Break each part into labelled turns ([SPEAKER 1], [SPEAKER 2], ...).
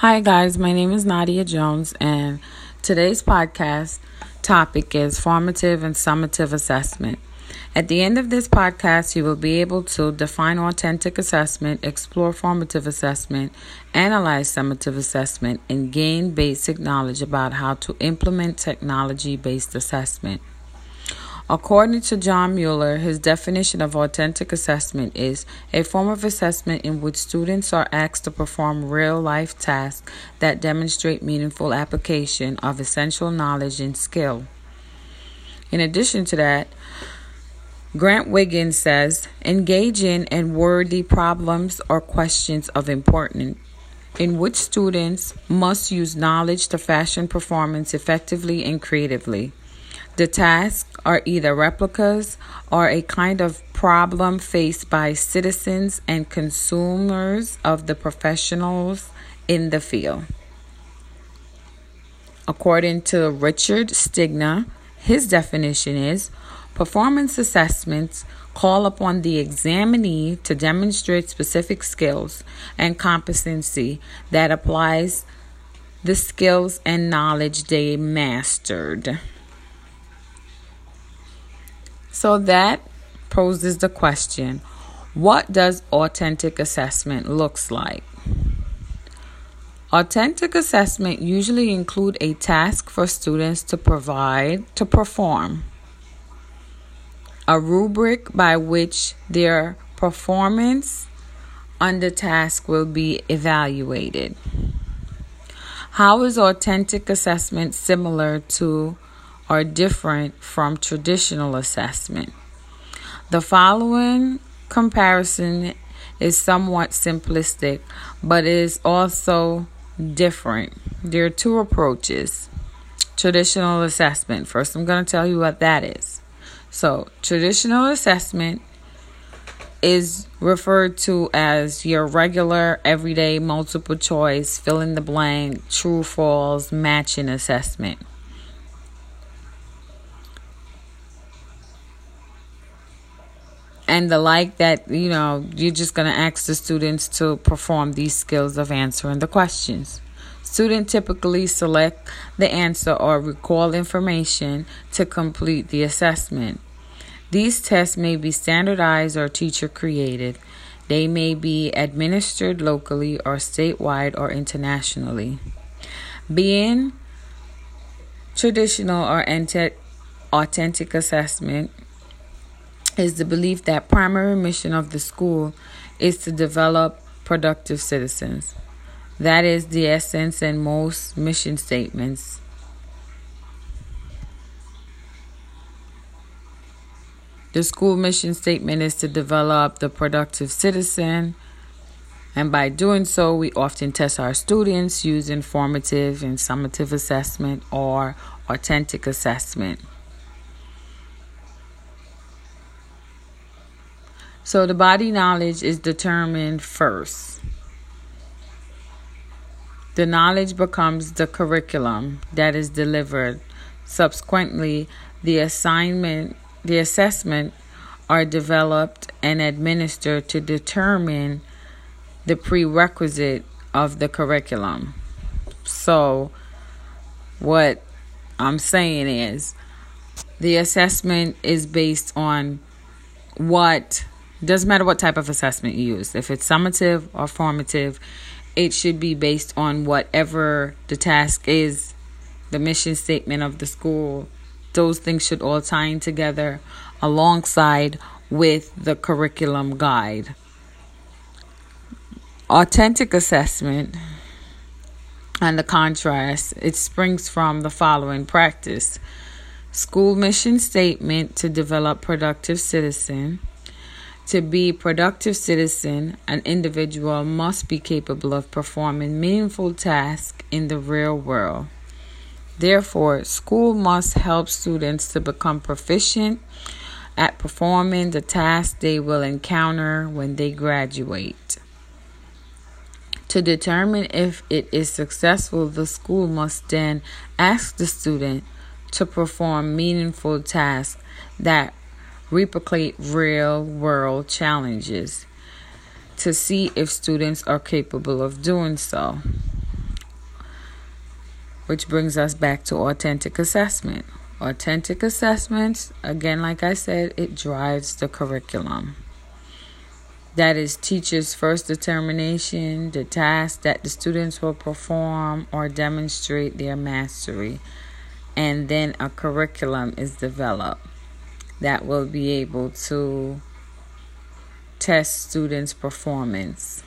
[SPEAKER 1] Hi, guys. My name is Nadia Jones, and today's podcast topic is formative and summative assessment. At the end of this podcast, you will be able to define authentic assessment, explore formative assessment, analyze summative assessment, and gain basic knowledge about how to implement technology-based assessment. According to John Mueller, his definition of authentic assessment is a form of assessment in which students are asked to perform real-life tasks that demonstrate meaningful application of essential knowledge and skill. In addition to that, Grant Wiggins says, engage in worthy problems or questions of importance in which students must use knowledge to fashion performance effectively and creatively. The tasks are either replicas or a kind of problem faced by citizens and consumers of the professionals in the field. According to Richard Stigna, his definition is performance assessments call upon the examinee to demonstrate specific skills and competency that applies the skills and knowledge they mastered. So that poses the question, what does authentic assessment looks like? Authentic assessment usually include a task for students to perform, a rubric by which their performance on the task will be evaluated. How is authentic assessment similar to or different from traditional assessment? The following comparison is somewhat simplistic, but is also different. There are two approaches. Traditional assessment. First, I'm going to tell you what that is. So, traditional assessment is referred to as your regular, everyday, multiple choice, fill in the blank, true, false, matching assessment. And the like that, you're just going to ask the students to perform these skills of answering the questions. Students typically select the answer or recall information to complete the assessment. These tests may be standardized or teacher created. They may be administered locally or statewide or internationally. Being traditional or authentic assessment is the belief that primary mission of the school is to develop productive citizens. That is the essence in most mission statements. The school mission statement is to develop the productive citizen, and by doing so, we often test our students using formative and summative assessment or authentic assessment. So the body knowledge is determined first. The knowledge becomes the curriculum that is delivered. Subsequently, the assessment are developed and administered to determine the prerequisite of the curriculum. So what I'm saying is the assessment is based on doesn't matter what type of assessment you use. If it's summative or formative, it should be based on whatever the task is, the mission statement of the school. Those things should all tie in together alongside with the curriculum guide. Authentic assessment, on the contrast, it springs from the following practice. School mission statement to develop productive citizen. To be a productive citizen, an individual must be capable of performing meaningful tasks in the real world. Therefore, school must help students to become proficient at performing the tasks they will encounter when they graduate. To determine if it is successful, the school must then ask the student to perform meaningful tasks that replicate real-world challenges to see if students are capable of doing so. which brings us back to authentic assessment. Authentic assessments, again, like I said, it drives the curriculum. That is teachers' first determination, the task that the students will perform or demonstrate their mastery. And then a curriculum is developed that will be able to test students' performance.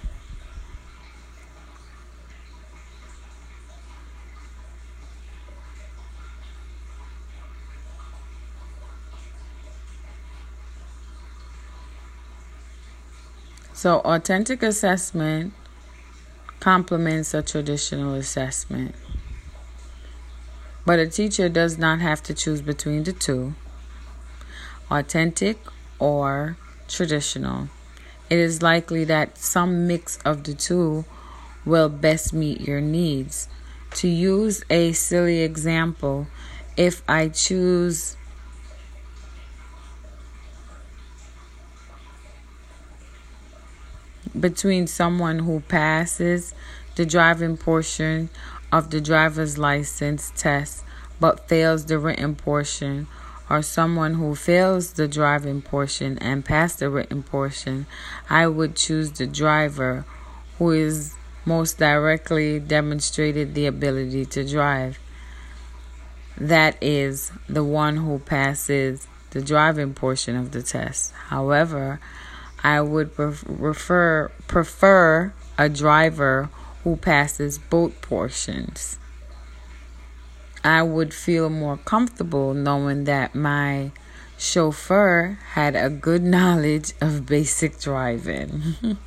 [SPEAKER 1] So authentic assessment complements a traditional assessment. But a teacher does not have to choose between the two, authentic or traditional. It is likely that some mix of the two will best meet your needs. To use a silly example, if I choose between someone who passes the driving portion of the driver's license test but fails the written portion, or someone who fails the driving portion and passed the written portion, I would choose the driver who is most directly demonstrated the ability to drive. That is the one who passes the driving portion of the test. However, I would prefer a driver who passes both portions. I would feel more comfortable knowing that my chauffeur had a good knowledge of basic driving.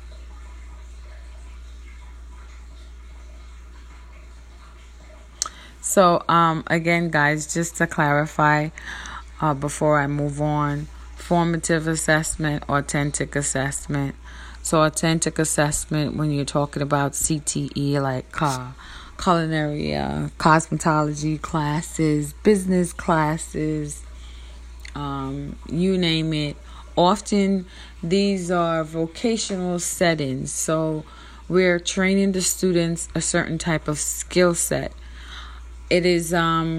[SPEAKER 1] So, again, guys, just to clarify, before I move on, formative assessment, authentic assessment. So authentic assessment, when you're talking about CTE, like culinary, cosmetology classes, business classes, you name it. Often these are vocational settings. So we're training the students a certain type of skill set. It is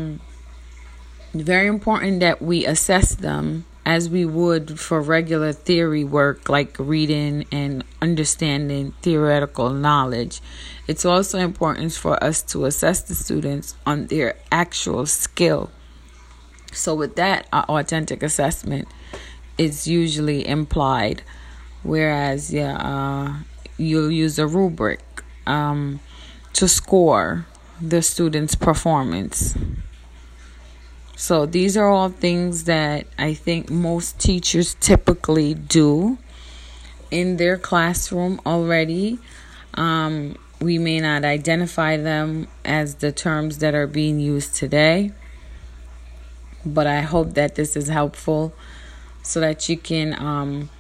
[SPEAKER 1] very important that we assess them as we would for regular theory work like reading and understanding theoretical knowledge. It's also important for us to assess the students on their actual skill. So with that, our authentic assessment is usually implied, whereas you'll use a rubric to score the student's performance. So these are all things that I think most teachers typically do in their classroom already. We may not identify them as the terms that are being used today, but I hope that this is helpful so that you can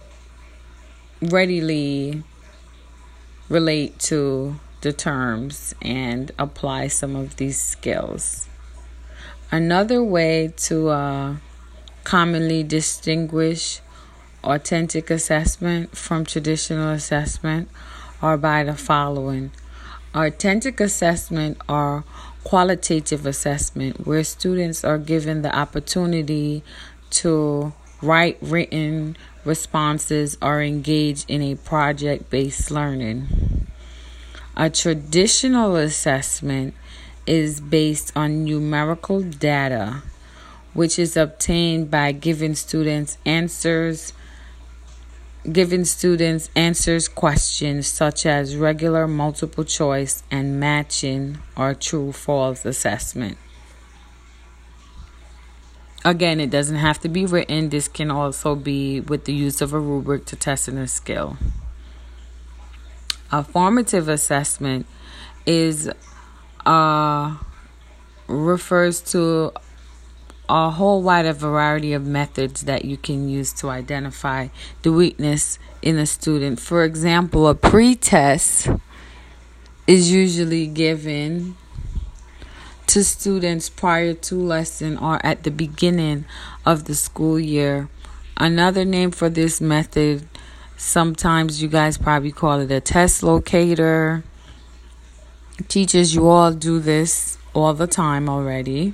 [SPEAKER 1] readily relate to the terms and apply some of these skills. Another way to commonly distinguish authentic assessment from traditional assessment are by the following. Authentic assessment are qualitative assessment, where students are given the opportunity to write written responses or engage in a project-based learning. A traditional assessment is based on numerical data, which is obtained by giving students answers questions such as regular multiple choice and matching or true-false assessment. Again, it doesn't have to be written. This can also be with the use of a rubric to test a skill. A formative assessment refers to a whole wide variety of methods that you can use to identify the weakness in a student. For example, a pre-test is usually given to students prior to lesson or at the beginning of the school year. Another name for this method, sometimes you guys probably call it a test locator. Teachers, you all do this all the time already.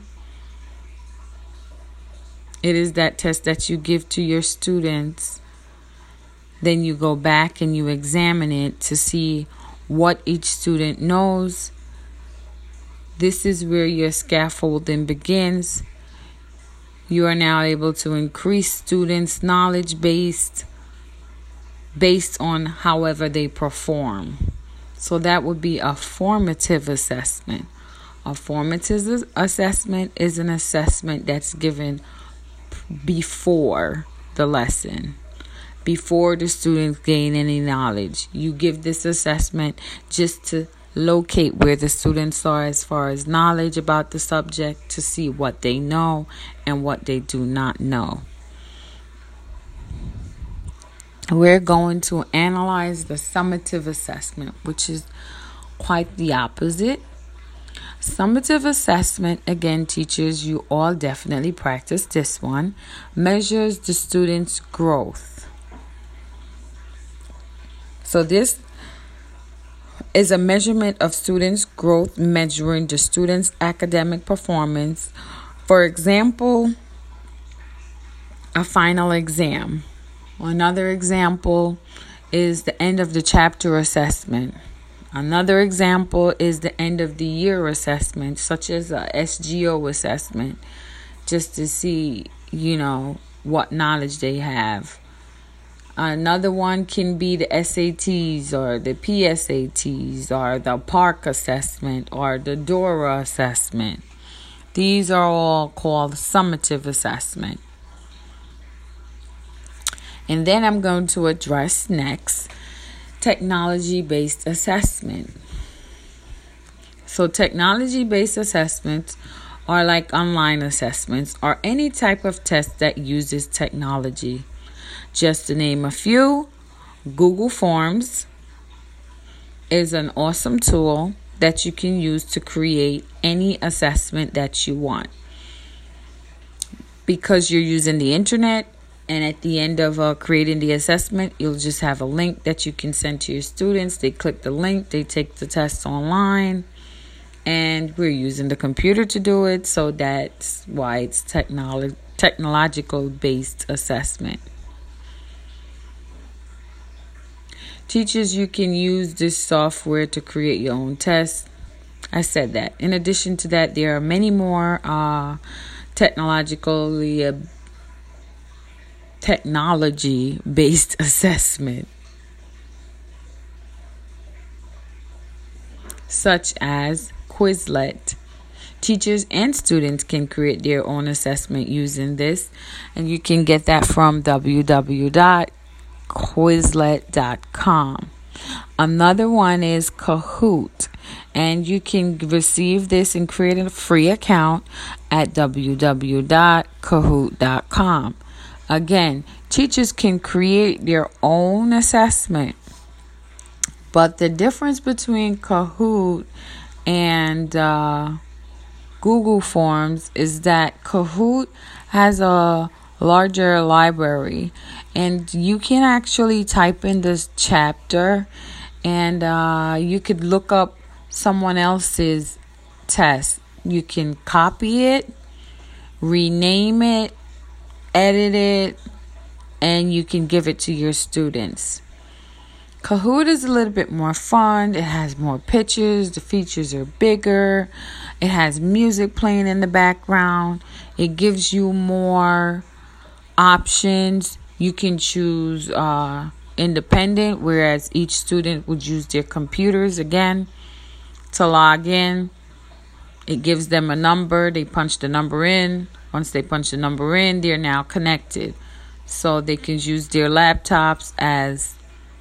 [SPEAKER 1] It is that test that you give to your students. Then you go back and you examine it to see what each student knows. This is where your scaffolding begins. You are now able to increase students' knowledge based on however they perform. So that would be a formative assessment. A formative assessment is an assessment that's given before the lesson, before the students gain any knowledge. You give this assessment just to locate where the students are as far as knowledge about the subject, to see what they know and what they do not know. We're going to analyze the summative assessment, which is quite the opposite. Summative assessment, again, teachers, you all definitely practice this one, measures the student's growth. So this is a measurement of students' growth, measuring the student's academic performance. For example, a final exam. Another example is the end of the chapter assessment. Another example is the end of the year assessment, such as a SGO assessment, just to see, what knowledge they have. Another one can be the SATs or the PSATs or the PARCC assessment or the DORA assessment. These are all called summative assessment. And then I'm going to address next technology-based assessment. So technology-based assessments are like online assessments or any type of test that uses technology. Just to name a few, Google Forms is an awesome tool that you can use to create any assessment that you want. Because you're using the internet, and at the end of creating the assessment, you'll just have a link that you can send to your students. They click the link, they take the test online, and we're using the computer to do it. So that's why it's technological-based assessment. Teachers, you can use this software to create your own tests. I said that. In addition to that, there are many more technology-based assessment, such as Quizlet. Teachers and students can create their own assessment using this, and you can get that from www.quizlet.com. Another one is Kahoot, and you can receive this and create a free account at www.kahoot.com. Again, teachers can create their own assessment, but the difference between Kahoot and Google Forms is that Kahoot has a larger library, and you can actually type in this chapter, and you could look up someone else's test. You can copy it, rename it, edit it, and you can give it to your students. Kahoot is a little bit more fun. It has more pictures. The features are bigger. It has music playing in the background. It gives you more options. You can choose independent, whereas each student would use their computers again to log in. It gives them a number. They punch the number in. Once they punch the number in, they're now connected. So they can use their laptops as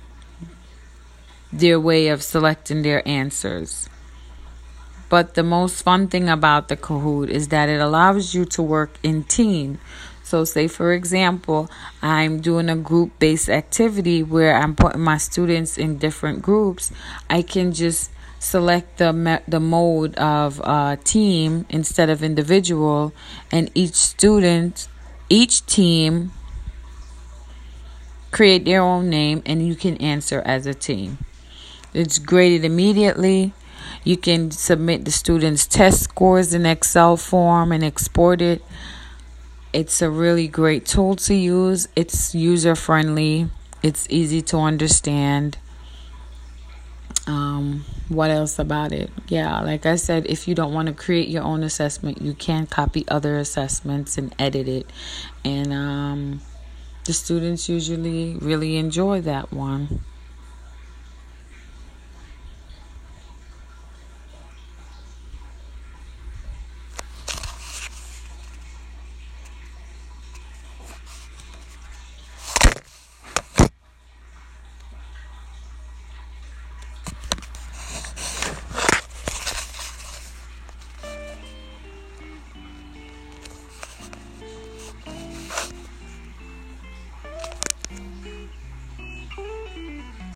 [SPEAKER 1] their way of selecting their answers. But the most fun thing about the Kahoot is that it allows you to work in team. So say, for example, I'm doing a group-based activity where I'm putting my students in different groups. I can just select the mode of team instead of individual, and each team create their own name, and you can answer as a team. It's graded immediately. You can submit the students' test scores in Excel form and export it. It's a really great tool to use. It's user-friendly. It's easy to understand. What else about it? Yeah, like I said, if you don't want to create your own assessment, you can copy other assessments and edit it. And the students usually really enjoy that one.